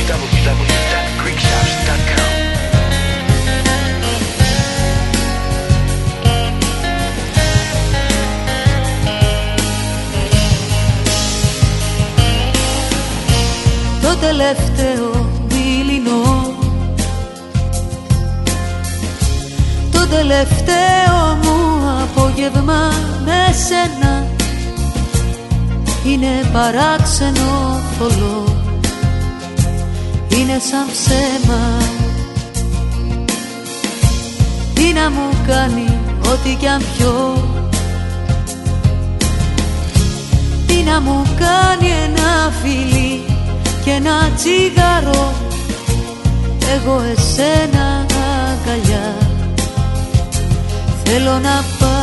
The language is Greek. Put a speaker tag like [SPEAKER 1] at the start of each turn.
[SPEAKER 1] www.greekshops.com.
[SPEAKER 2] Το τελευταίο δειλινό, το τελευταίο μου απόγευμα με σένα είναι παράξενο θολό, είναι σαν ψέμα. Τι να μου κάνει ό,τι κι αν πιω, τι να μου κάνει ένα φιλί και ένα τσιγάρο, εγώ εσένα αγκαλιά θέλω να πάω.